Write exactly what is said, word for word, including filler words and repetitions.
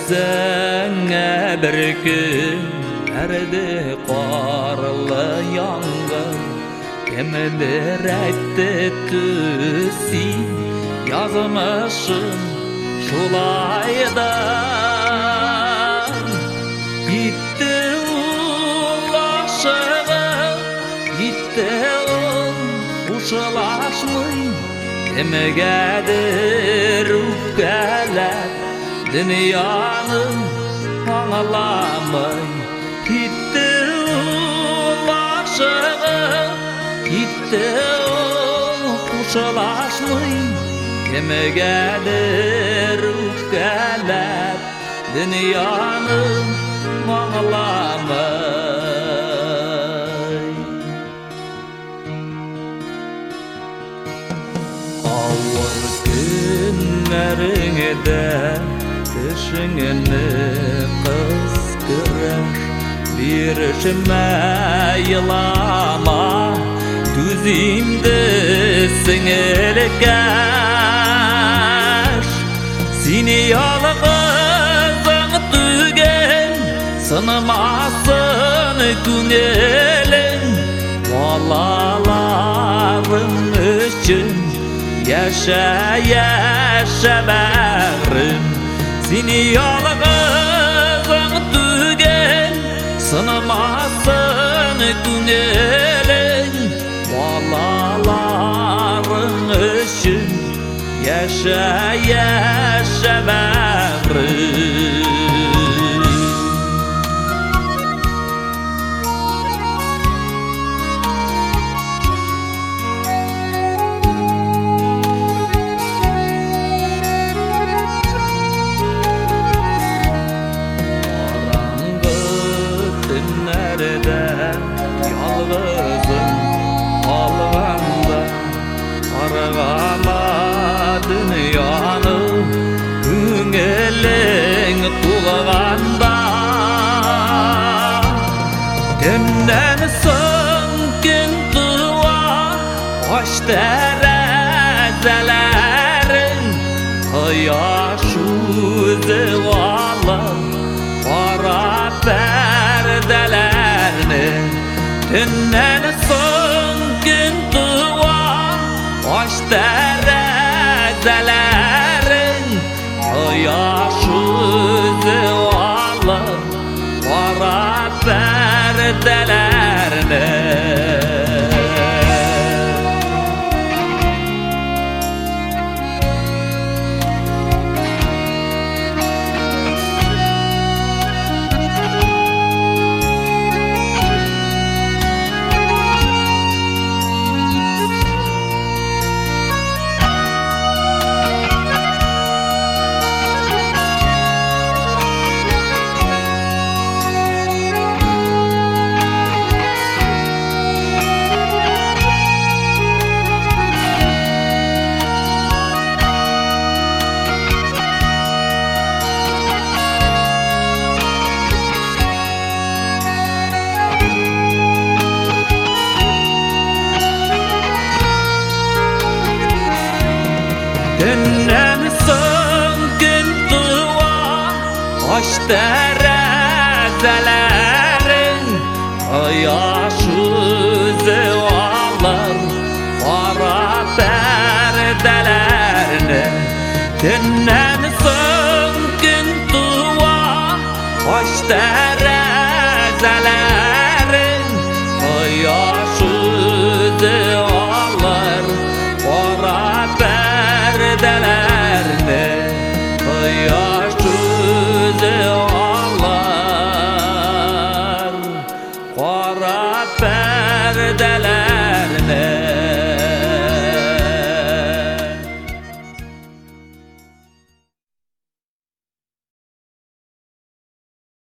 Özüne bir gün erdi qarlı yangın Kimidir etti tüsi yazmışım şulaydan Gitti ulaşığı gitti uşulaşmay Kimigedir ufkeler dünyanın anlamay Gitti ulaşığı gitti uşulaşmay Kimigedir ufkeler dünyanın anlamay Ağır günlerinde Düşününü kıskırır Bir işime yılama Tüzimde sinirler Seni yalğızın tügen Sınımasın günelin Valaların için Yaşa yaşa bağrım Seni yalğızın tügen Sınımasın günelin Valaların için Yaşa yaşa bağrım Yalğızım alğanda Arğama dünyanı Günelin tulğanda Dünden söngün tıva Hoş terezelerin Ayaş yüzü alın Para perdelerini Dünden söngün tıva Hoş terezelerin Ayaş yüzü alın Para perdelerini Dünden söngün tıva Hoş terezelerin Ayaş yüzü alır Para perdelerini Dünden söngün tıva Hoş terezelerin Ayaş yüzü alır Para perdelerini Ayaş yüzü alır Para perdeler